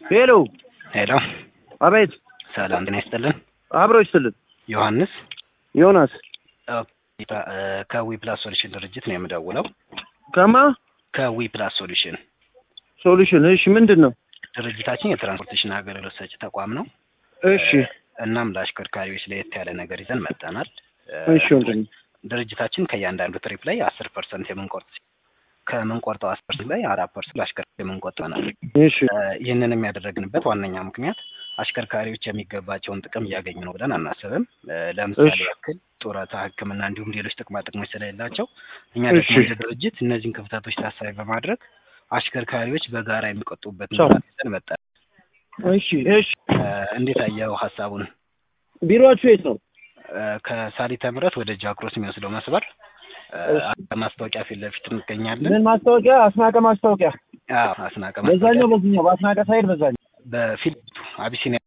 ሄሎ ሄሎ አቤት ሰላም ጤና ይስጥልን አብሮ ይስጥልን ዮሐንስ ዮናስ ከዊ ፕላስ ሶሉሽን ድርጅት ነው የምደውለው ከማ ከዊ ፕላስ ሶሉሽን እሺ ምንድነው ድርጅታችን የትራንስፖርቴሽን አገልግሎት ሰጪ ተቋም ነው እሺ እናም ለአሽከርካሪዎች ለየት ያለ ነገር ይዘን መጣናል እሺ ወንድም ድርጅታችን ከእያንዳንዱ ትሪፕ ላይ 10% የምንቆርጥ ከመንቆርጠው 10% ላይ 4% ለአሽከርካሪዎች የምንቆጥበናል እሺ ይህንን የሚያደርግንበት ዋነኛ ምክንያት አሽከርካሪዎች የሚገባቸውን ጥቅም እያገኙ ነው ብለን አናስብም ለምሳሌ ያክል ጡረታ ህክምና እንዲሁም ሌሎች ጥቅማ ጥቅሞች ስለሌላቸው እኛ ደግሞ እንደ ድርጅት እነዚህን ክፍተቶች ታሳቢ በማድረግ አሽከርካሪዎች በጋራ የሚቆጥቡበት ነገር ይዘን መጣን እሺ እንዴት አየው ሐሳቡን ቢሮአችሁ የት ነው ከሳሊተ ምህረት ወደ ጃክሮስ የሚወስደው መስበር ማስታወቂያ ፊት ለፊት እንገኛለን ምን ማስታወቂያ አስናቀ ማስታወቂያ አስናቀ በዛኛው በአስናቀ ሳይድ በዛኛው በፊት አቢሲኒያ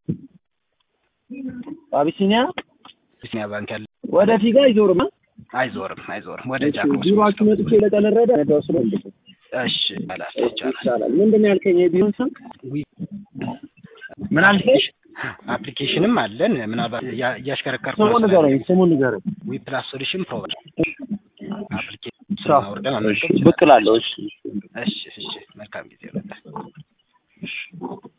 ባንክ ያለ ወደ ፊጋ አይዞርም ወደ ጃክሮስ ቢሮአችሁ መጥቼ ለተለረደ ተወስዶ እሺ ይቻላል ምንድነው ያልከኝ የቢሮን ስም ምን አልከኝ አፕሊኬሽንም አለን ምናልባት ያሽከረከርኩ ስሙን ንገረኝ ዊ ፕላስ ሶሉሽን ፕሮቫይደር አፕሊኬሽን አውርደን ብቅላለሁ እሺ መልካም ጊዜ ይሁንልህ